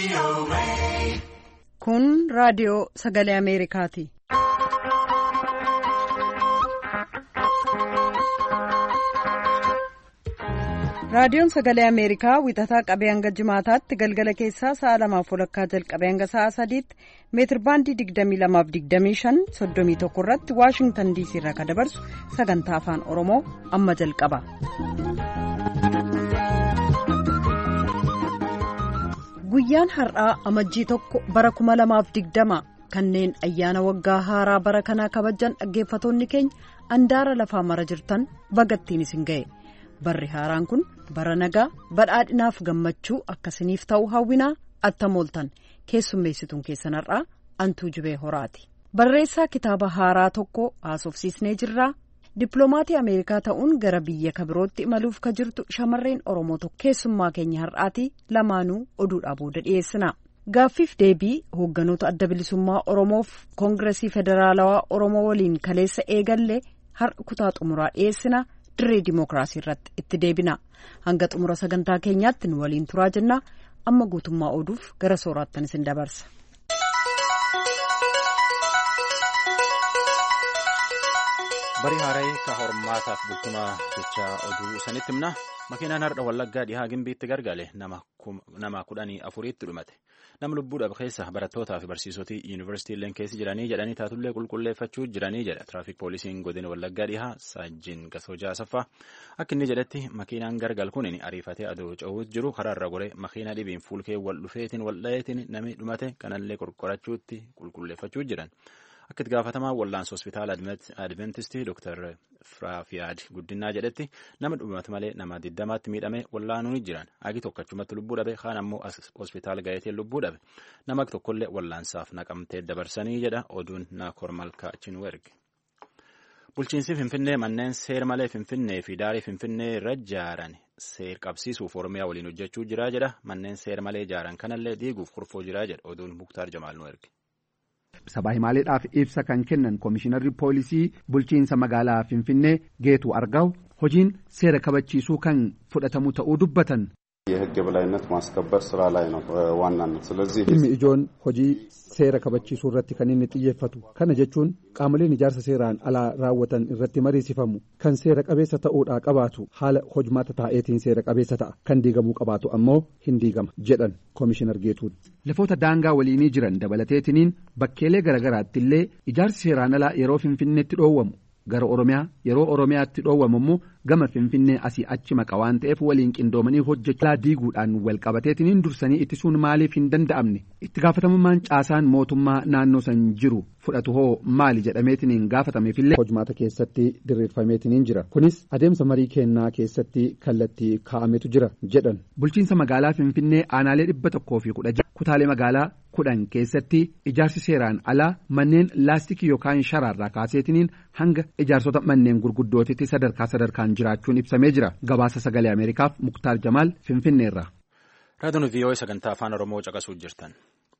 Kun raadiyoo sagalee Ameerikaati. Raadiyoon sagalee Ameerikaa wixataa qabee hanga jimaataatti galgala keessaa sa'a 2:00 jalqabee hanga sa'a 3:00 meetir baandii 22:25 31 irratti Waashingtan DC irraa kan dabarsu sagantaa afaan Oromoo amma jalqaba. Guyyaan har'aa amajjii 1 bara 2020 kanneen ayyaana waggaa haaraa bara kanaa kabajan dhaggeeffatoonni keenya andaara lafaa mara jirtan bagattiin isin ga'e. Barri haaraan kun bara nagaa badhaadhinaaf gammachuu akkasiniif ta'u hawwinaa attamooltan keessummeessituun keessan har'aa Antuu Jibee Horaati. Barreessaa kitaaba haaraa tokko haasofsiisnee jirraa. Dippiloomatii Ameerikaa ta'uun gara biyya kabirootti imaluuf ka jirtu shamarreen Oromoo tokko keessummaa keenya har'aati lamaanuu oduudhaa booda dhiyeessina. Gaaffiif deebii hoogganoota adda bilisummaa Oromoof Koongiresii Federaalawaa Oromoo waliin kaleessa eegallee har'a kutaa xumuraa dhiyeessina. Dirree Dimookiraasii irratti itti deebina. Hanga xumura sagantaa keenyaatti nu waliin turaa jenna. Amma guutummaa oduuf gara sooraattan isin dabarsa. Barii haaree ka hormaataaf bultumaa jecha oduu sanitti himna. Makiinaan har'a Wallaggaa dhihaa Gimbiitti gargale nama 14tti dhumate. Nama lubbuudhaaf keessa barattootaa fi barsiisotii yuunivarsiitiileen keessa jiranii jedhanii taatullee qulqulleeffachuu jiranii jedha tiraafik poolisiin godina Wallaggaa dhihaa Saajjin Gasoojaa Asaffaa. Akka inni jedhetti makiinaan gargal kun ariifatee aduu ca'uu jiru karaarra goree makiinaa dhibiin fuulkee wal dhufeetiin wal dhaheetiin namni dhumate kanallee qorqorachuutti qulqulleeffachuu jiran. Akka itti gaafatamaa wallaansa hospitaala Adventistii Dr. Firaafiyaad Guddinaa jedhetti nama dhumate malee nama 20tti miidhame wallaanuun jiran. Agi tokkachumatti lubbuu dhabe kaan ammoo hospitaala gaheetiin lubbuu dhabe. Nama tokkollee wallaansaaf naqamtee dabarsanii jedha oduun Naakoor Malkaa Chinwerg. Bulchiinsi Finfinnee manneen seera malee Finfinnee fi daarii Finfinnee irra ijaaran seer qabsiisuuf Oromiyaa waliin hojjechuu jira jedha. Manneen seera malee ijaaran kanallee diiguuf kurfoo jira jedha oduun Muktaar Jamaal nu erge. Sabaa himaaleedhaaf ibsa kan kennan Koomishinarri Poolisii Bulchiinsa Magaalaa Finfinnee Geetuu Argaw hojiin seera kabachiisuu kan fudhatamu ta'uu dubbatan. የህግ የበላይነት ማስከበር ስራ ላይ ነው ዋናነት ስለዚህ dhimmi ijoon hojii seera kabachiisuu irratti kan inni xiyyeeffatu kana jechuun qaamoleen ijaarsa seeraan alaa raawwatan irratti mariisifamu kan seera qabeessa ta'uudhaa qabaatu haala hojmaata taa'eetiin seera qabeessa ta'a kan diigamuu qabaatu ammoo hin diigama jedhan Koomishinar Geetuun. Lafoota daangaa waliinii jiran dabalateetiniin bakkeelee garagaraatti illee ijaarsi seeraan alaa yeroo Finfinneetti dhoowwamu gara Oromiyaa yeroo Oromiyaatti dhoowwamu immoo gama Finfinnee asii achi maqa waan ta'eef waliin qindoomanii hojjechaa diiguudhaan wal qabateetiniin dursanii ittisuun maaliif hin danda'amne itti gaafatamummaan caasaan mootummaa naannoo san jiru fudhatu hoo maali jedhameetiniin gaafatameefillee hojmaata keessatti diriirfameetiniin jira kunis adeemsa marii kennaa keessatti kallattii kaa'ametu jira jedhan. Bulchiinsa magaalaa Finfinnee aanaalee 116 kutaalee magaalaa 10 keessatti ijaarsi seeraan alaa manneen laastikii yookaan sharaarraa kaaseetiniin hanga ijaarsota manneen gurguddootitti sadarkaan jiraachuun ibsamee jira. Gabaasa sagalee Ameerikaaf Muktaar Jamaal Finfinneerraa. Raadiyoon VOA sagantaa afaan Oromoo caqasuu jirtan.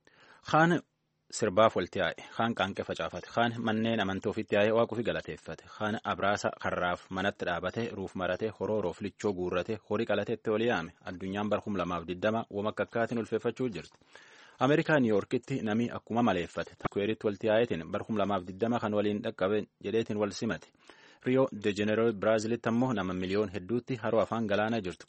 Kaan sirbaaf walitti yaa'e, kaan qaanqee facaafate, kaan manneen amantii ofitti yaa'ee waaquufi galateeffate, kaan abraasa karraaf manatti dhaabate, ruuf marate, horooroof lichoo guurrate, horii qalateetti oli yaame. Addunyaan bara 2020 wama akka akkaatiin ulfeeffachuu jirti. Ameerikaa Niiyorkitti namni akkuma maleeffate takweeritti walitti yaa'eetiin bara 2020 kan waliin dhaqqabe jedheetiin wal simate. Rio de Janeiro Biraazilitti ammoo nama miliyoon hedduutti haroo afaan galaanaa jirtu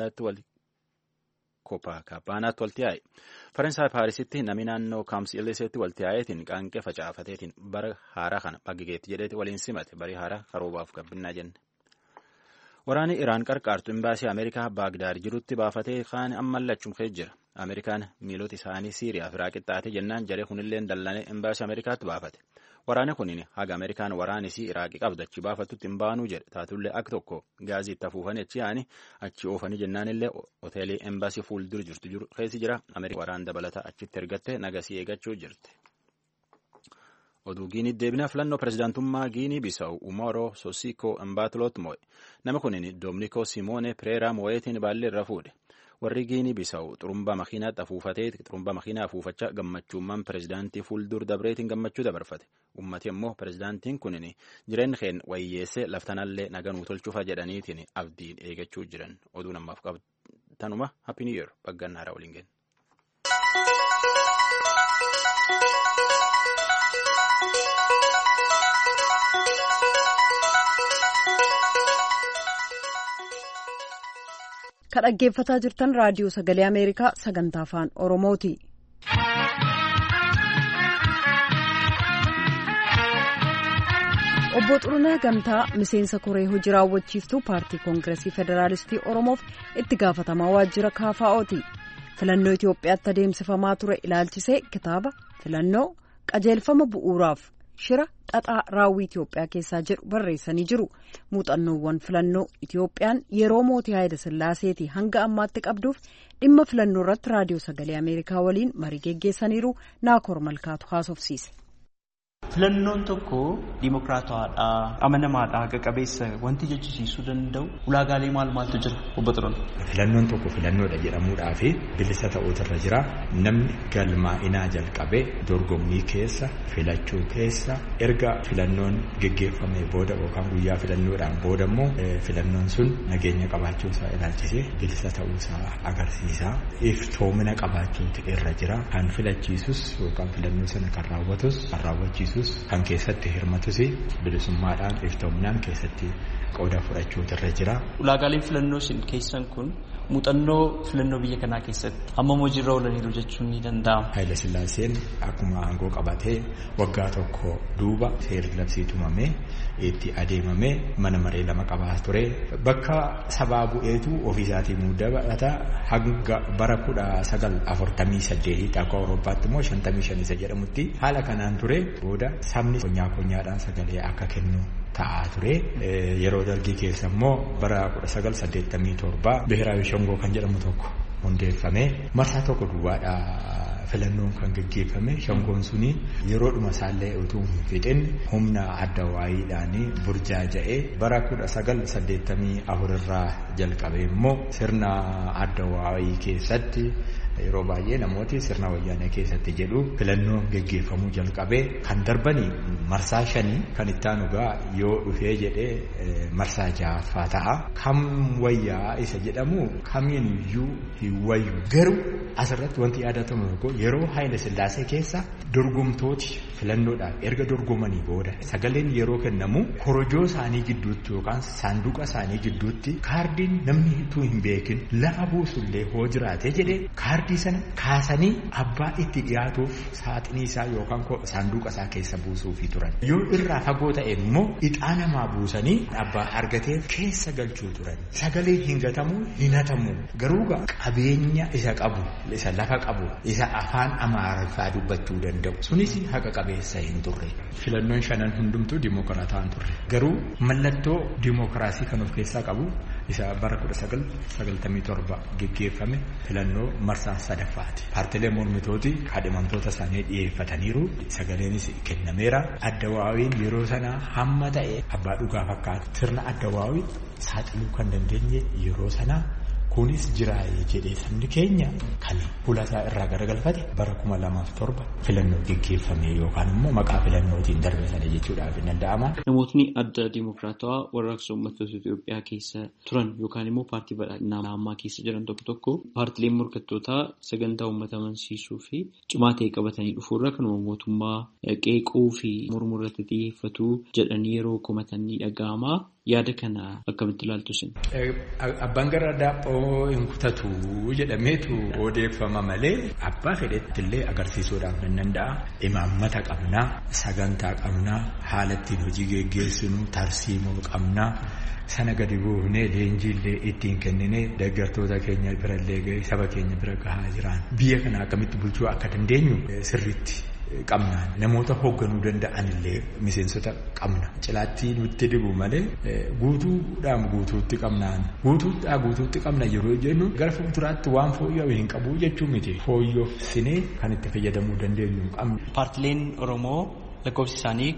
Kooppaakaaphaanaatti walitti yaa'e. Faransaay Paarisitti namni naannoo Kaamsiiliseetti walitti yaa'eetiin qaanqee facaafateetiin bara haaraa kana baggeetti jedheeti waliin simate barii haaraa karoobaaf gabbinaa jenne. Waraanni Iraan qarqaartu imbaasii Ameerikaa Baagdaad jirutti baafatee kaan ammallachuun ka'ee jira. Ameerikaan miilota isaanii Siiriyaa fi Iraaqi xaate jennaan jaree kunillee dallanee imbaasii Ameerikaatti baafate. Waraanni kunin haga Ameerikaan waraanisii Iraaqi qabdachi baafatutti hin baanuu jedhe taatullee akka tokko gaazii itti afuufanii achi yaa'anii achi oofanii jennaanillee hoteelii embaasii fuuldura jirtu keessi jira. Ameerikaan waraan dabalataa achitti ergattee nagasii eegachuu jirti. Oduu Giinii deebinaa filannoo pirezidaantummaa Giinii Bisawu Umaaroo Sosiko Mbaatloot mo'e. Nama kunin Dominikoo Simoone Pireeraa mo'eetiin baallee irra fuudhe. Warri Giinii Bisawu xurumbaa makiinaa afuufachaa gammachuummaan pirezidaantii fuuldur dabreetiin gammachuu dabarfate. Ummati immoo pirezidaantiin kunin jireenya keenya wayyeessee laftanallee naganuu tolchuufa jedhaniitiin abdiin eegachuu jiran. Oduu namaaf qabatanuma Happy New Year baggannaara waliin ga'e. Kan dhaggeeffataa jirtan raadiyoo sagalee Ameerikaa sagantaa afaan Oromooti. Obbo Xurunee Gamtaa miseensa koree hojii raawwachiiftuu paartii koongireesii federaalistii Oromoof itti gaafatamaa waajjira KFO'ti. Filannoo Itoophiyaatti adeemsifamaa ture ilaalchisee kitaaba filannoo qajeelfama bu'uuraaf shira xaxaa raawwii Itoophiyaa keessaa jedhu barreessanii jiru. Muuxannoowwan filannoo Itoophiyaan yeroo mootii Haayile Sillaaseetii hanga ammaatti qabduuf dhimma filannoo irratti raadiyoo sagalee Ameerikaa waliin marii geggeessaniiru. Naakoor Malkaatu haasofsiise. Filannoon tokko dimokiraatawaadha, amanamaadha, haqa qabeessa wanti jechisiisuu danda'u ulaagaalee maaltu jira obbo Xurunee? Filannoon tokko filannoodha jedhamuudhaa fi bilisa ta'uutirra jira. Namni galmaa'inaa jalqabee dorgommii keessa filachuu keessa erga filannoon geggeeffamee booda yookaan guyyaa filannoodhaan booda immoo filannoon sun nageenya qabaachuusaa ilaalchisee bilisa ta'uusaa agarsiisa. Iftoomina qabaachuutu irra jira. Kan filachiisus yookaan filannoo sana kan raawwachiisus kan keessatti hirmatus bilisummaadhaan iftoominaan keessatti qooda fudhachuutu irra jira. Ulaagaaleen filannoo isin keessan kun muuxannoo filannoo biyya kanaa keessatti hammam hojiirra oolaniiru jechuun ni danda'ama. Haayile Sillaaseen akkuma aangoo qabatee waggaa tokko duuba seerri labsii tumamee itti adeemamee mana maree 2 qabaa ture. Bakka sabaa bu'eetu ofiisaatii muudata hanga bara 1948 akka Awurooppaatti immoo 55 jedhamutti haala kanaan ture. Booda sabni konyaadhaan sagalee akka kennu ta'aa ture. Yeroo dargii keessa immoo bara 1987 Biheraawi Shangoo kan jedhamu tokko hundeeffamee marsaa tokko duwwaadha filannoon kan gaggeeffame. Shangoon suni yeroodhuma isaallee utuu hin fixin humna adda waayiidhaan burjaaja'ee bara 1984 irraa jalqabee immoo sirna adda waayii keessatti yeroo baay'ee namooti sirna wayyaanee keessatti jedhu filannoon gaggeeffamuu jalqabee kan darbanii marsaa 5 kan itti aanugaa yoo dhufee jedhee marsaa 6ffaa ta'a. Kam wayyaa isa jedhamu kamiiniyyuu hin wayyu. Garuu asirratti wanti yaadatamu tokko yeroo Haayile Sillaasee keessa dorgomtooti filannoodhaaf erga dorgomanii booda sagaleen yeroo kennamu korojoo isaanii gidduutti yookaan saanduqa isaanii gidduutti kaardiin namni utuu hin beekin lafa buusullee hoo jiraate jedhee kaardii sana kaasanii abbaa itti dhiyaatuuf saaxinii isaa yookaan saanduqa isaa keessa buusuufi turan. Yoo irraa fagoo ta'e immoo ixaa namaa buusanii abbaa argateef keessa galchuu turan. Sagaleen hin gatamu hin hatamu. Garuu qabeenya isa qabu isa lafa qabu isa afaan Amaariffaa dubbachuu danda'u sunis haqa qabeessa hin turre. Filannoon 5 hundumtuu dimokiraataan turre. Garuu mallattoo dimokiraasii kan of keessaa qabu isa bara 1997 geggeeffame filannoo marsaa 3ffaati. Paartileen mormitooti kadhimamtoota isaanii dhiyeeffataniiru. Sagaleenis kennameera. Adda waawiin yeroo sana hamma ta'e abbaa dhugaa fakkaata. Sirna adda waawii saaxiluu kan dandeenye yeroo sana kunis jiraayee jedhee sabni keenya kan fuulasaa irraa garagalfate bara 2007 filannoo geggeeffame yookaan immoo maqaa filannootiin darbe sana jechuudhaaf hin danda'ama. Namootni adda dimokiraatawaa warraaqsa uummattoota Itoophiyaa keessa turan yookaan immoo paartii badhaadhinaa ammaa keessa jiran tokko paartileen morkattootaa sagantaa uummata amansiisuu fi cimaa ta'e qabatanii dhufuurra kanuma mootummaa qeequu fi mormuu irratti xiyyeeffatu jedhanii yeroo komatanii dhaga'ama. Yaada kana akkamitti ilaaltu isin? Abbaan garaa daaphoo hin kutatu jedhameetu odeeffama malee abbaa fedhetti illee agarsiisuudhaaf nan danda'a. Imaammata qabnaa, sagantaa qabnaa, haala ittiin hojii geggeessinu, tarsiimoo qabnaa. Sana gadi buufnee leenjiillee ittiin kenninee deeggartoota keenya birallee gahee saba keenya bira gahaa jiran. Biyya kana akkamitti bulchuu akka dandeenyu sirriitti qabna. Namoota hoogganuu danda'an illee miseensota qabna. Cilaatti nutti dibu malee guutuutti qabnaan. Guutuutti qabna yeroo jennu gara fuulduraatti waan fooyya'u hin qabu jechuun miti. Fooyyofsinee kan itti fayyadamuu dandeenyu qabna. Paartileen Oromoo lakkoofsi isaanii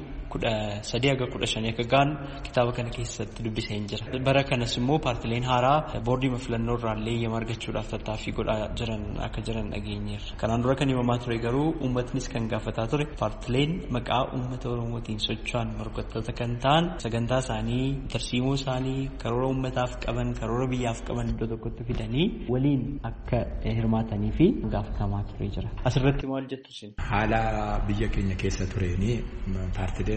13-15 akka ga'an kitaaba kana keessatti dubbisee hin jira. Bara kanas immoo paartileen haaraa boordii filannoo irraallee eeyyama argachuudhaaf tattaaffii godhaa akka jiran dhageenyeerra. Kanaan dura kan himamaa ture garuu uummatnis kan gaafataa ture paartileen maqaa uummata Oromootiin socho'an morkattoota kan ta'an sagantaa isaanii, tarsiimoo isaanii, karoora uummataaf qaban, karoora biyyaaf qaban iddoo tokkotti fidanii waliin akka hirmaatanii fi gaafatamaa ture jira. Asirratti maal jettu isin? Haala biyya keenya keessa tureeni paartileen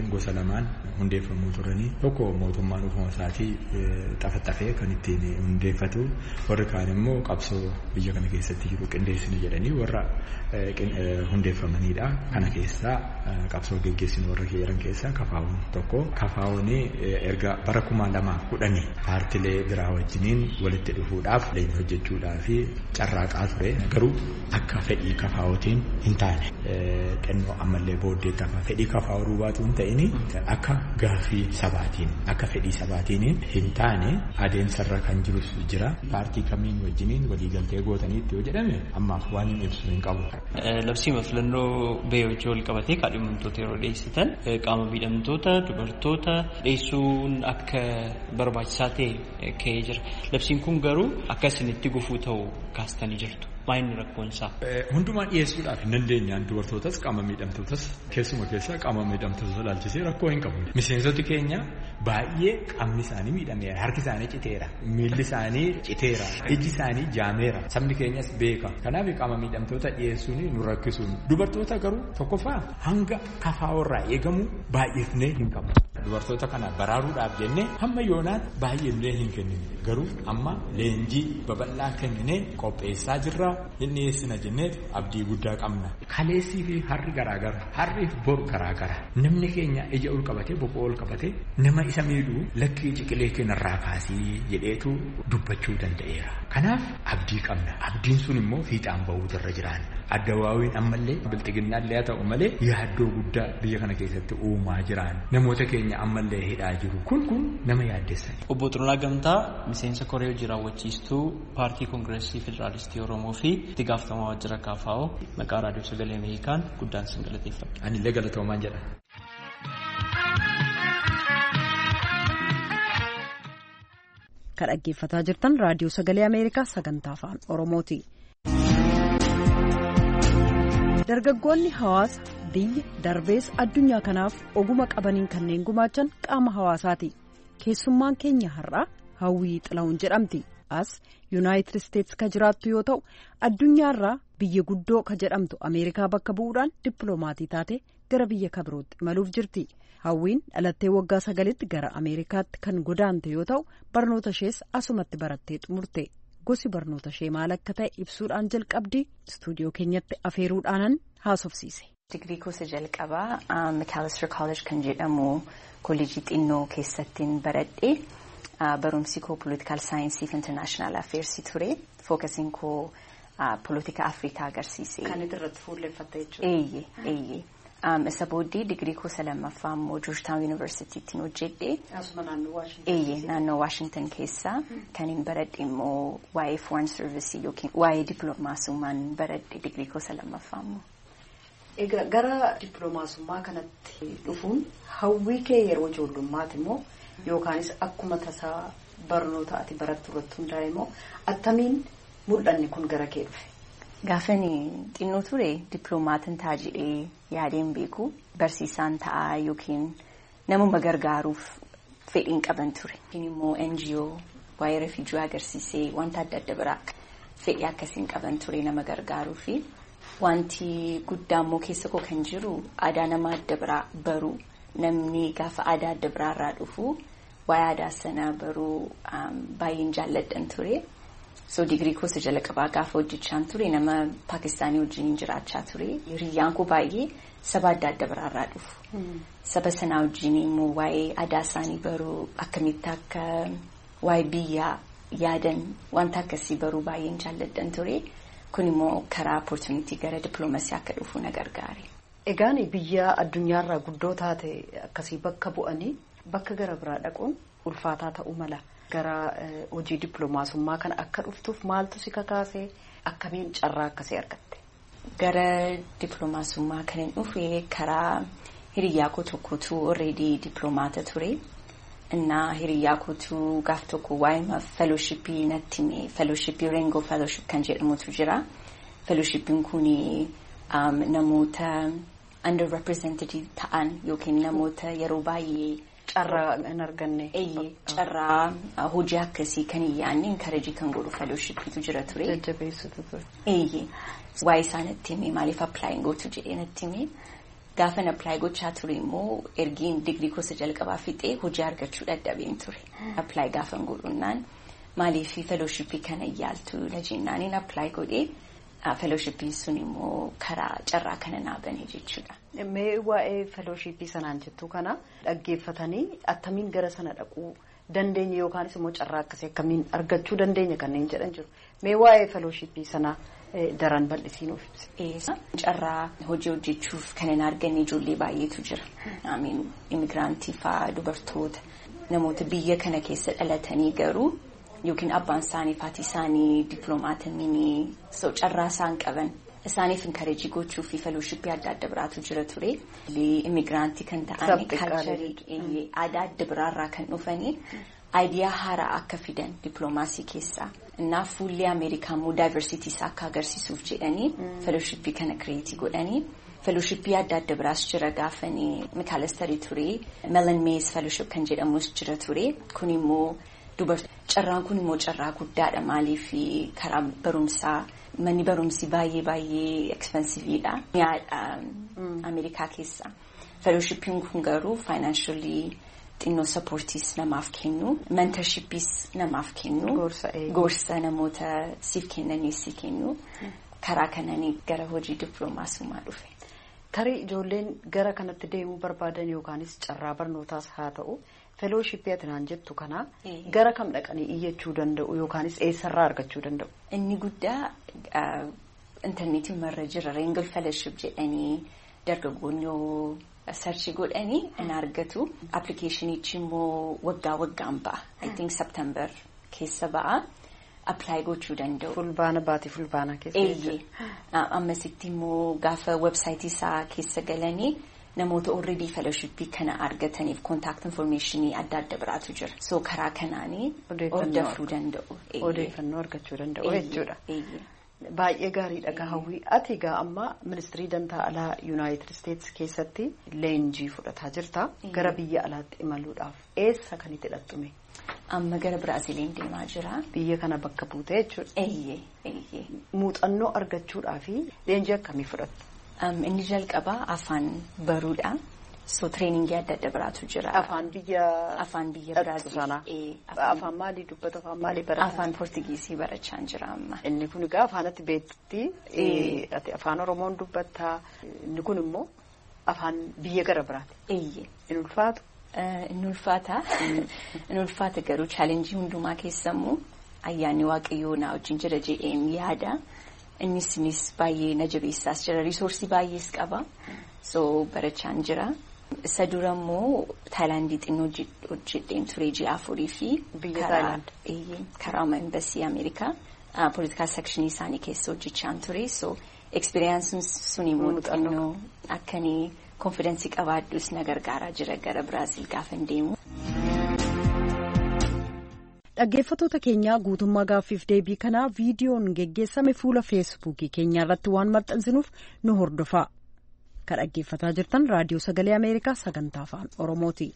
paartileen gosa lamaan hundeeffamuu turanii tokko mootummaan ofuma isaatii xafaxafee kan ittiin hundeeffatu warri kaan immoo qabsoo biyya kana keessatti jiru qindeessina jedhanii warra hundeeffamanidha. Kana keessaa qabsoo geggeessinu warra jiran keessaa KFO'n tokko. KFO'n erga bara 2010 paartilee biraa wajjiniin walitti dhufuudhaaf leenjii hojjechuudhaa fi carraaqaa ture. Garuu akka fedhii KFO'tiin hin taane xennoo ammallee booddeetti akka fedhii KFO ruubaatu hin ta'in akka gaaffii sabaatiin akka fedhii sabaatiin hin taane adeemsarra kan jirus jira. Paartii kamiin wajjiniin waliigaltee gootaniitti yoo jedhame ammaaf waan hin ibsu hin qabu. Labsiima filannoo ba'ee wajjin wal qabatee kaadhimamtoota yeroo dhiyeessitan qaama miidhamtoota dubartoota dhiyeessuun akka barbaachisaa ta'e ka'ee jira. Labsiin kun garuu akka isinitti gufuu ta'u kaastanii jirtu. Maayinni rakkoon isaa. Hundumaa dhiyeessuudhaaf hin dandeenyaan dubartootas qaama miidhamtootas keessuma keessaa qaama miidhamtoota ilaalchisee rakkoo hin qabu. Miseensoti keenya baay'ee qaamni isaanii miidhameera, harki isaanii citeera, miilli isaanii citeera, iji isaanii jaameera. Sabni keenyas beeka. Kanaaf qaama miidhamtoota dhiyeessuun nu rakkisuun. Dubartoota garuu tokkoffaa hanga KFO'rraa eegamu baay'ifnee hin qabu. Dubartoota kana baraaruudhaaf jennee hamma yoonaan baay'ifnee hin kennine. Garuu amma leenjii babal'aa kenninee qopheessaa jirra. Inni dhiyeessina jennee abdii guddaa qabna. Kaleessii fi harri garaagara. Harri fi boru garaagara. Namni keenya ija ol qabatee boqoo ol qabatee nama isa miidhuu lakkii ciqilee keenyarraa kaasii jedheetu dubbachuu danda'eera. Kanaaf abdii qabna. Abdiin sun immoo fiixaan bahuutu irra jiraan. Addawaawiin ammallee bilxiginnaallee haa ta'u malee yaaddoo guddaa biyya kana keessatti uumaa jiraan. Namoota keenya ammallee hidhaa jiru. Kun nama yaaddessani. Obbo Xurunaa Gamtaa miseensa koree hojii raawwachiistuu paartii koongireesii federaalistii Oromoo fi itti gaafatamaa waajjira KFO maqaa raadiyoo sagalee Ameerikaan guddaan sin galateeffadha. Anillee galatoomaan jedha. Kan dhaggeeffataa jirtan raadiyoo sagalee Ameerikaa sagantaa afaan Oromooti. Dargaggoonni hawaasa biyya darbees addunyaa kanaaf oguma qabaniin kanneen gumaachan qaama hawaasaati. Keessummaan keenya har'aa Hawwii Xilahuun jedhamti. As Yuunaayitid Isteetsi ka jiraattu yoo ta'u addunyaarraa biyya guddoo ka jedhamtu Ameerikaa bakka bu'uudhaan dippiloomaatii taate gara biyya kabirootti imaluuf jirti. Hawwiin dhalattee waggaa 9tti gara Ameerikaatti kan godaante yoo ta'u barnoota ishees asumatti barattee xumurte. Gosi barnoota ishee maal akka ta'e ibsuudhaan jalqabdi istuudiyoo keenyatti afeeruudhaanan haasofsiise. Digirii gosa jalqabaa Macalester College kan jedhamu kolleejii xinnoo keessattiin baradhe. Barumsi koo political saayinsii fi international affairs ture. Fookasiin koo politika Afrikaa agarsiise. Kan irratti fuulleffatte jechuudha. Eeyyee. Isa booddee digirii koo lammaffaa immoo Georgetown University'ttiin hojjedhe. Asuma naannoo Washington. Eeyyee naannoo Washington keessa kan hin baradhe immoo waa'ee foreign service yookiin waa'ee dippiloomaasummaan baradhe digirii koo lammaffaa immoo. Egaa gara dippiloomaasummaa kanatti dhufuun hawwii kee yeroo ijoollummaati immoo yookaanis akkuma tasaa barnoota ati barattu irratti hundaa'e immoo attamiin mul'anni kun gara kee dhufe? Gaafani xinnoo ture dippiloomaatiin ta'a jedhee yaadeen beeku barsiisaan ta'a yookiin namuma gargaaruuf fedhiin qaban ture. Yookiin immoo NGO waa'ee refuujii agarsiisee wanta adda adda biraa fedhii akkasiin qaban ture nama gargaaruu fi wanti guddaa immoo keessa koo kan jiru aadaa nama adda biraa baruu. Namni gaafa aadaa adda biraarraa dhufu waa'ee aadaa sana baruu baay'een jaalladhan ture. So digirii koo jalqabaa gaafa hojjechaan ture nama Paakistaanii wajjin jiraachaa ture. Hiriyyaan koo baay'ee saba adda adda biraarraa dhufu. Saba sanaa wajjin immoo waa'ee aadaa isaanii baruu akkamitti akka waa'ee biyyaa yaadan wanta akkasii baruu baay'een jaalladhan ture. Kun immoo karaa opportunity gara dippiloomasii akka dhufu na gargaare. Egaan biyya addunyaarraa guddoo taate akkasii bakka bu'anii bakka gara biraa dhaquun ulfaataa ta'uu mala. Gara hojii dippiloomaasummaa kana akka dhuftuuf maaltu si kakaase akkamiin carraa akkasii argatte? Gara dippiloomaasummaa kan hin dhufe karaa hiriyyaa koo tokkotu already dippiloomaata ture. Innaa hiriyyaa kootu gaaf tokko waa'ee fellowshippii natti hime. Fellowshippii Rainbow Fellowship kan jedhamutu jira. Fellowshippiin kuni namoota underrepresented ta'an yookiin namoota yeroo baay'ee carraa hin arganne. Carraa hojii akkasii kan hin yaadne encourage kan godhu fellowshippiitu jira ture. Jajjabeessutu ture. Waa'ee isaa natti hime maaliif applying gootu jedhee natti hime. Gaafan apply gochaa ture immoo ergiin digrii kosa jalqabaa fixee hojii argachuu dadhabeen ture. Apply gaafan godhunnaan maaliif fellowshipii kana yaaltu na jennaaniin apply godhee fellowshipii sun immoo karaa carraa kana naabanii jechuudha. Mee waa'ee fellowshipii sanaan jettu kana dhaggeeffatanii attamiin gara sana dhaquu dandeenya yookaanis immoo carraa akkasii akkamiin argachuu dandeenya kanneen jedhan jiru. Mee waa'ee fellowshipii sanaa daran bal'isiin of ibsi. Carraa hojii hojjechuuf kan hin arganne ijoollee baay'eetu jira. Immigraantii fa'aa dubartoota namoota biyya kana keessa dhalatanii garuu yookiin abbaan isaanii faatii isaanii dippiloomaatanii carraa isaan qaban isaaniif inkareejii gochuu fi fellowshipii adda adda biraatu jira ture. Immigraantii kan ta'an kalcharii aadaa adda biraarraa kan dhufanii aayidiyaa haaraa akka fidan dippiloomaasii keessaa. Naaf fuullee Ameerikaa immoo daayivarsiitii isaa akka agarsiisuuf jedhanii fellowshipii kana kireetii godhanii fellowshipii adda adda biraas jira gaafanii Mikaalastarii ture Melan Mees fellowship kan jedhamus jira ture kun immoo carraan kun immoo carraa guddaadha maaliif karaa barumsaa manni barumsi baay'ee expensiveedha mi'aadha Ameerikaa keessa fellowshipiin kun garuu financially xinnoo supportiis namaaf kennu mentorshipis namaaf kennu gorsa namoota siif kennaniis si kennu karaa kananii gara hojii dippiloomaasummaa dhufe. Tarii ijoolleen gara kanatti deemuu barbaadan yookaanis carraa barnootaas haa ta'u fellowshipii atinaan jettu kana gara kam dhaqanii iyyachuu danda'u yookaanis eessarraa argachuu danda'u? Inni guddaa intarneetiin marra jira Reengal fellowship jedhanii dargaggoonni sarchi godhanii in argatu. Appilikeeshinichi immoo waggaan ba'a. I think September keessa ba'a. Apply gochuu danda'u. Fulbaana keessa jechuudha. Ammasitti immoo gaafa websaayitii isaa keessa galanii namoota already fellowshipii kana argataniif contact informationii adda adda biraatu jira. So karaa kanaanii hordofuu danda'u. Odeeffannoo argachuu danda'u jechuudha. Baay'ee gaariidha gaawwii. Ati egaa amma ministirii dantaa alaa Yuunaayitid Isteetsi keessatti leenjii fudhataa jirta. Gara biyya alaatti imaluudhaaf eessa kan itti hidhattume? Amma gara Biraaziliin deemaa jira. Biyya kana bakka buutee jechuudha. Muuxannoo argachuudhaaf leenjii akkamii fudhattu? Inni jalqabaa afaan baruudha. So training adda adda biraatu jira. Afaan biyya Biraazil. Afaan maalii dubbata? Afaan maalii barata? Afaan Poortugiisii barachaa jira amma. Inni kun egaa afaanatti beekti. Afaan Oromoon dubbatta. Inni kun immoo afaan biyya gara biraati. Inni ulfaatu? Inni ulfaata. Inni ulfaata garuu chaalenjii hundumaa keessammoo ayyaanni waaqayyoo na wajjin jira jedheen yaada. Innis baay'ee na jabeessaas jira. Risoorsii baay'ees qaba. So barachaan jira. Isa dura immoo Taayilaandii xinnoo hojjedheen ture ji'a 4 fi biyya Taayilaand karaa embasii Ameerikaa politikaal sekshinii isaanii keessa hojjechaan ture. So ekspiriyaansiin sun immoo xinnoo akkanii konfidensii qabaadhus na gargaaraa jira gara Biraazil gaafan deemu. Dhaggeeffattoota keenyaa guutummaa gaaffiif deebii kanaa viidiyoon geggeessame fuula feesbuukii keenyaa irratti waan maxxansinuuf nu hordofaa. Kan dhaggeeffataa jirtan raadiyoo sagalee Ameerikaa sagantaa afaan Oromooti.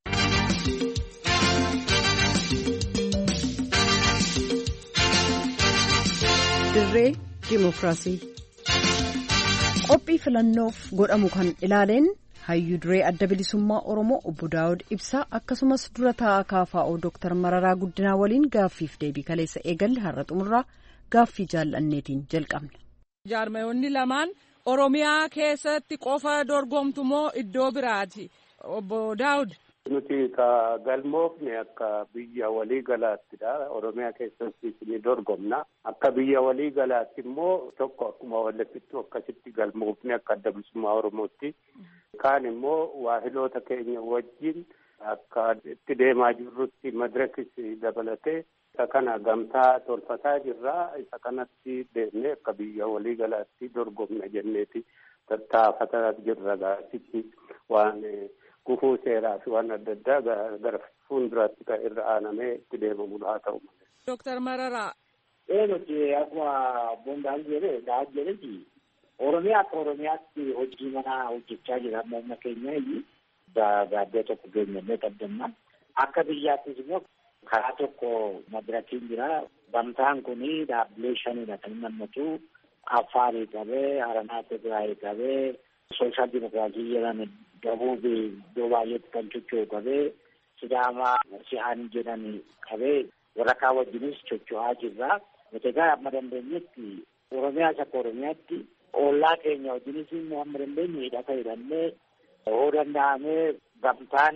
Dirree Dimookiraasii. Qophii filannoof godhamu kan ilaaleen hayyuu duree adda bilisummaa Oromoo obbo Daawud Ibsaa akkasumas dura taa'aa KFO Dr. Mararaa Guddinaa waliin gaaffiif deebii kaleessa eegalle har'a xumurraa gaaffii jaallanneetiin jalqabna. Jaarmayoonni lamaan Oromiyaa keessatti qofa dorgomtu moo iddoo biraati? Obbo Daawud. Nuti ka galmoofne akka biyya walii galaattidha. Oromiyaa keessatti ni dorgomna. Akka biyya walii galaatti immoo tokko akkuma walitti akkasitti galmoofne akka adda bilisummaa Oromootti. Kaan immoo waahiloota keenya wajjin akka itti deemaa jirrutti madirakis dabalatee isa kana gamtaa tolfataa jirra. Isa kanatti deemnee akka biyya walii galaatti dorgomna jenneeti tattaafataa jirra gaasitti waan gufuu seeraa fi waan adda addaa gara fuulduraatti kan irra aanamee itti deemamudha haa ta'u malee. Dooktar Mararaa. Nuti akkuma Bondaan jedhetti Oromiyaatti hojii manaa hojjechaa jira amma humna keenya gaaddee tokko geenyallee qabdanna. Akka biyyaattis immoo karaa tokko madirakiin jira. Gamtaan kun dhaabbilee shanidha kan hammatu. Affaarii qabee, Haranaa Tigraayii qabee, sooshaal dimokiraasii jedhan dabuuf iddoo baay'eetti kan socho'u qabee Sidaamaa si'aan jedhan qabee warra kaan wajjinis socho'aa jirra. Nuti egaa amma dandeenyetti Oromiyaas akka Oromiyaatti ollaa keenya wajjinis immoo amma dandeenye hidhata hidhannee yoo danda'amee gamtaan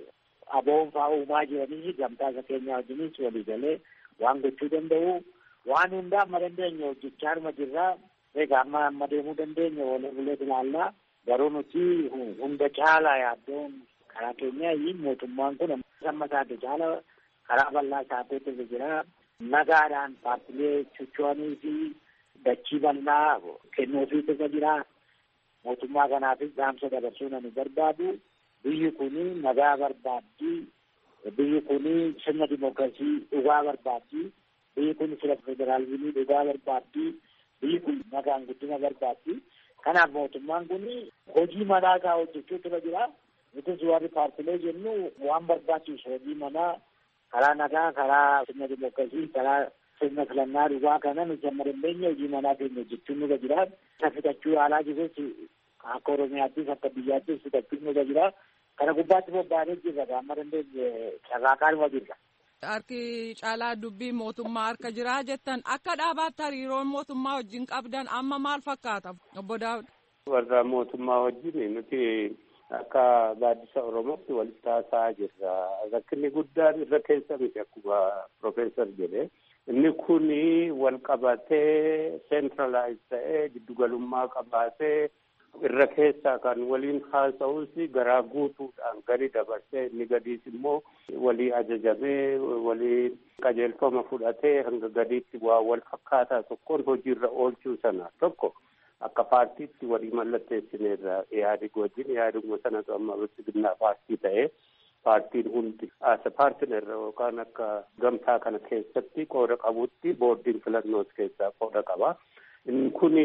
aboon fa'aa uumaa jiranii gamtaa isa keenya wajjinis walii galee waan gochuu danda'u waan hundaa amma dandeenye hojjechaa arma jirraa. Egaa amma deemuu dandeenya walirraa ilaallaa garuu nuti hunda caalaa yaaddoon karaa keenyaa mootummaan kun amma isaati caala karaa bal'aa isaatii jira. Nagaadhaan paartilee socho'anii fi dachii bal'aa kennuufii irra jira. Mootummaa kanaafis dhaamsa dabarsuu nani barbaadu. Biyyi kuni nagaa barbaaddi. Biyyi kuni sirna dimookiraasii dhugaa barbaaddi. Biyyi kuni sirna federaalizimii dhugaa barbaaddi. Biyyi kun nagaan guddina barbaaddi. Kanaaf mootummaan kun hojii manaa isaa hojjechuu irra jira. Nutis warri paartilee jennu waan barbaachisu hojii manaa karaa nagaa, karaa sirna dimookiraasii, karaa sirna filannaa dhugaa kana nuti amma dandeenya hojii manaa keenya hojjechuun nurra jira. Isa fixachuu yaalaa jirus akka Oromiyaattis akka biyyaattis fixachuun nurra jira. Kana gubbaatti bobba'anii jirra amma dandeenye carraaqaa jirra. Harki caalaa dubbii mootummaa harka jiraa jettan akka dhaabaatti hariiroon mootummaa wajjin qabdan amma maal fakkaata obbo Daawud? Warra mootummaa wajjin nuti akka gaaddisa Oromootti walitti haasa'aa jirra. Rakkinni guddaan irra keessa miti akkuma Profeesar jedhe. Inni kun wal qabatee seentiralaayiz ta'ee giddugalummaa qabaatee irra keessaa kan waliin haasa'us garaa guutuudhaan gadi dabarsee inni gadiis immoo walii ajajamee walii qajeelfama fudhatee hanga gadiitti waa wal fakkaataa tokkoon hojiirra oolchuu sana tokko akka paartiitti walii mallatteessineerra Ihaadig wajjin Ihaadiguma sanatu amma bilchiginnaa paartii ta'ee paartiin hundi as paartinerra yookaan akka gamtaa kana keessatti qooda qabutti boordiin filannoos keessaa qooda qaba. Inni kun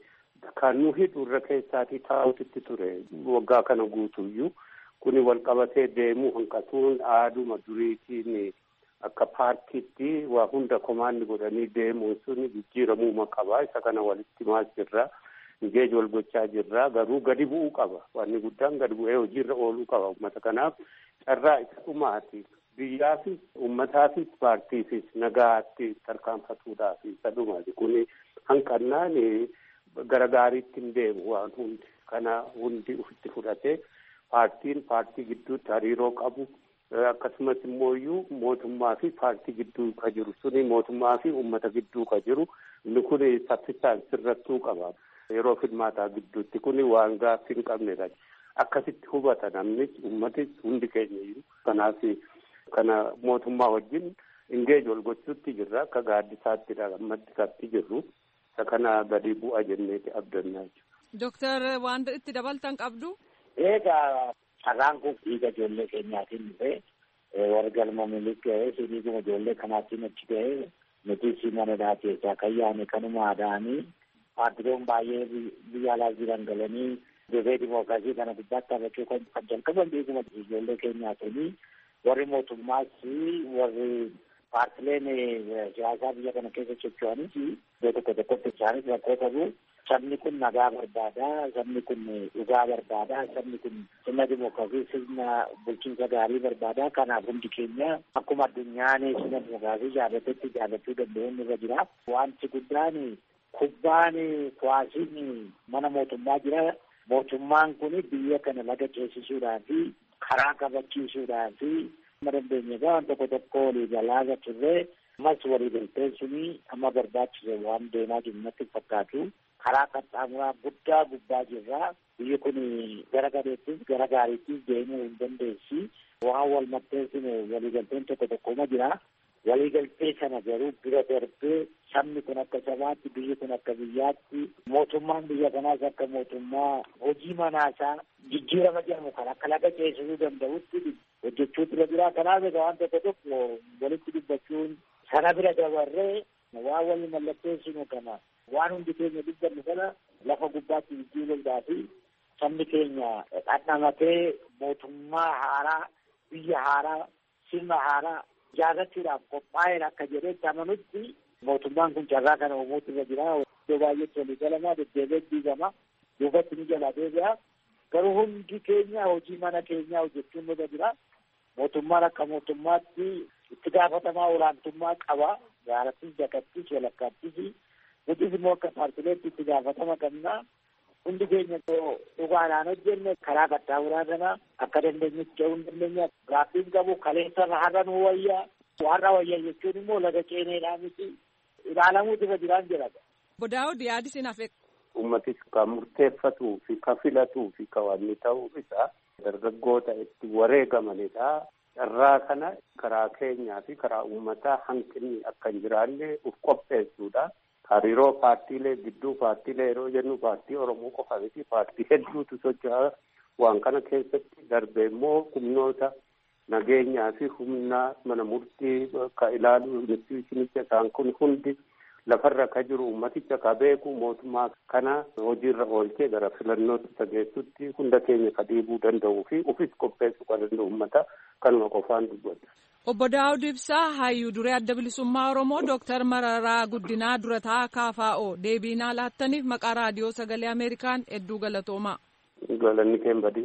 kan nu hidhu irra keessaatii taa'utti ture waggaa kana guutuyyuu kun wal qabatee deemuu hanqatuun aaduma duriitiin akka paartiitti waa hunda komaanni godhanii deemuun sun jijjiiramuu qaba. Isa kana walitti maas jirra. Nigeej wal gochaa jirra. Garuu gadi bu'uu qaba. Wanni guddaan gadi bu'ee hojiirra ooluu qaba. Uummata kanaaf carraa isa dhumaati. Biyyaafis, uummataafis, paartiifis nagaatti tarkaanfatuudhaaf isa dhumaati. Kun hanqannaan gara gaariitti hin deemu waan hundi. Kana hundi ofitti fudhatee paartii gidduutti hariiroo qabu. Akkasumas immoo mootummaa fi paartii gidduu ka jiru suni mootummaa fi uummata gidduu ka jiru inni kun saffisaan sirrattuu qaba. Yeroo filmaataa gidduutti kun waan gaaffii hin qabnedha. Akkasitti hubata namnis uummatis hundi keenya iyyuu. Kanaaf kana mootummaa wajjin ingeej wal gochuutti jirra. Akka gaaddisaatti gammaddisaatti jirru. Isa kana gadi bu'a jenneeti abdannaa jechuudha. Dooktar waan itti dabaltan qabdu? Egaa carraan kun dhiiga ijoollee keenyaatiin dhufe warra galma milik ga'ee dhiiguma ijoollee kanaatiin achi ga'ee nuti manadhaa keessaa kan yaane kanuma aadaanii paartileen baay'ee biyya alaa jiran galanii dirree dimookiraasii kana guddaatti taphachuu kan jalqaban dhiiguma ijoollee keenyaatiin warri mootummaas warri paartileen siyaasaa biyya kana keessa socho'anis iddoo tokko tokkotti isaanis rakkoo qabu. Sabni kun nagaa barbaada, sabni kun dhugaa barbaada, sabni kun sirna dimookiraasii sirna bulchiinsa gaarii barbaada. Kanaaf hundi keenya akkuma addunyaan sirna dimookiraasii jaallachuu danda'uun irra jira. Wanti guddaan kubbaan kuwaasiin mana mootummaa jira. Mootummaan kun biyya kana laga ceesisuudhaa fi karaa kabachiisuudhaa fi amma dandeenyeegaa waan tokko tokko walii galaa turre ammas walii galteen suni amma barbaachise waan deemaa jiru natti fakkaatu. Karaa qaxxaamuraa guddaa gubbaa jirra. Biyyi kun gara gadeettis gara gaariittis deemuu hin dandeessi. Waan wal maxxansine waliigalteen tokko tokkoma jira. Waliigaltee sana garuu bira darbee sabni kun akka sabaatti biyyi kun akka biyyaatti mootummaan biyya kanaas akka mootummaa hojii manaasaa jijjiirama jedhamu kan akka laga ceesisuu danda'utti hojjechuutu irra jira. Kanaaf egaa waan tokko tokko walitti dubbachuun sana bira dabarree waan walii mallatteessinu kana waan hundi keenya dubbannu kana lafa gubbaatti jijjiiruudhaa fi sabni keenya dhandhamatee mootummaa haaraa biyya haaraa sirna haaraa ijaarrachuudhaaf qophaa'een akka jedhetti amanutti mootummaan kun carraa kana uumuutu irra jira. Iddoo baay'eetti walii galamaa deddeebi'ee diigama. duubatti ni jala deebi'a. Garuu hundi keenya hojii mana keenyaa hojjechuun nurra jira. Mootummaan akka mootummaatti itti gaafatamaa olaantummaa qaba. Gaarattis, jakattis, walakkaattis. Nutis immoo akka paartileetti itti gaafatama qabna. Hundi keenya dhugaadhaan hojjenne karaa qaxxaamuraa kana akka dandeenyutti ce'uu hin dandeenya. Gaaffiin qabu kaleessa har'a nu wayyaa. Har'a wayyaa jechuun immoo laga ceeneedhaa miti. Ilaalamuutu irra jiraan jedhama. Bodaa'uu yaadi sin hafe. Uummatis kan murteeffatuu fi kan filatuu fi kan wanni ta'uu isaa dargaggoota itti wareegamanidha. Irraa kana karaa keenyaa fi karaa uummataa hanqinni akka hin jiraanne uf qopheessuudha. Hariiroo paartiilee gidduu paartiilee yeroo jennu paartii Oromoo qofa miti paartii hedduutu socho'aa waan kana keessatti darbe immoo humnoota nageenyaa fi humna mana murtii ka ilaalu instituutionicha isaan kun hundi lafarra ka jiru ummaticha ka beeku mootummaa kana hojiirra oolchee gara filannootti tageessutti hunda keenya ka dhiibuu danda'uu fi ufis qopheessuu kan danda'u ummata kanuma qofaan dubbata. Obbo Daawud Ibsaa hayyuu duree adda bilisummaa Oromoo Dooktar Mararaa Guddinaa durataa KFO deebii naa laattaniif maqaa raadiyoo sagalee Ameerikaan hedduu galatoomaa. Galanni keen badii.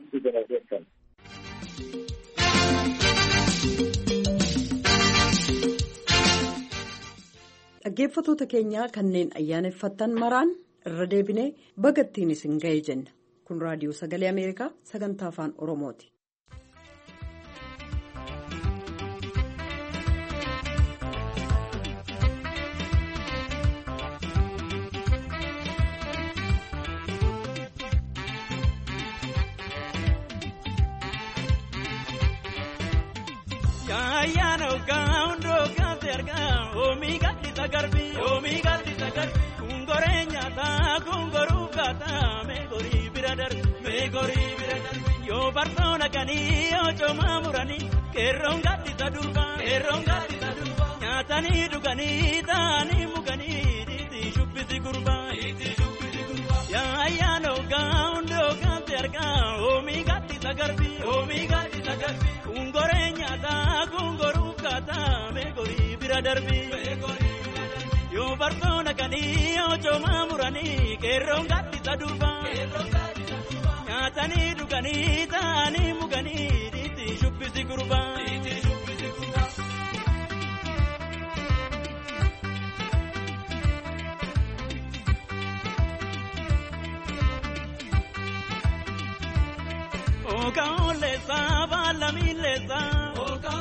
Dhaggeeffattoota keenyaa kanneen ayyaaneffattan maraan irra deebinee bagattiin isin ga'e jenna. Kun raadiyoo sagalee Ameerikaa sagantaa afaan Oromooti. Yoo barnoota kanii yoo coomaa muranii keerroon gaddisa durbaa nyaatanii dhuganii taa'anii muganii dhiitii shubbisi gurbaa yaa ayyaana hoggaa hundi hoggaatti argaa oomii gaddisa garbii kungoree nyaataa kungoruuf kaataa meegorii bira darbii yoo barnoota kanii yoo coomaa muranii keerroon gaddisa durbaa. Nyaatanii dhuganii taa'anii muganii dhiitii shubbisi gurbaa. Okaolleessaa baallamiilleessaa.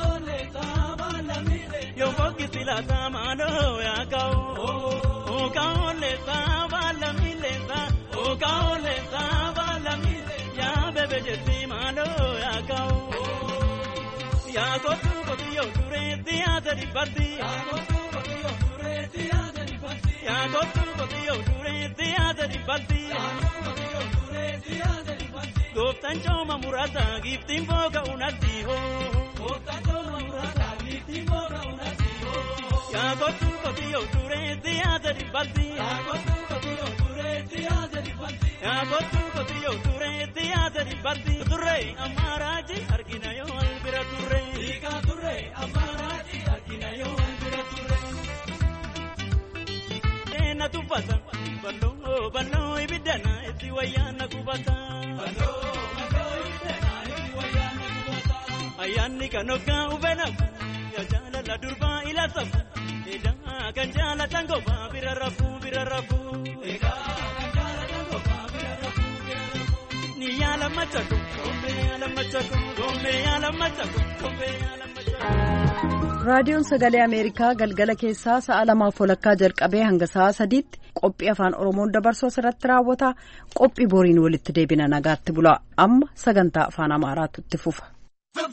Yoo fokkisi laataa maaloo yaa ka'oo. Okaolleessaa baallamiilleessaa. Bejeti malo ya kao ya kotu kotiyo tureti adari bati ya kotu kotiyo tureti adari bati goftan choma murata giftin boga unati ho ya kotu kotiyo tureti adari bati turre amaraji arginayo albira turre ena tu pasa ballo ibidana eti wayana kubata ayani kanoka ubena ya jala la durba ila safu eda kan jala tango bira rafu Raadiyoon sagalee Ameerikaa galgala keessaa sa'a 2:00 jalqabee hanga sa'a 3:00 qophii afaan Oromoon dabarsuu irratti raawwata. Qophii boriin walitti deebina nagaatti bulaa. Amma sagantaa afaan Amaaraatu itti fufa.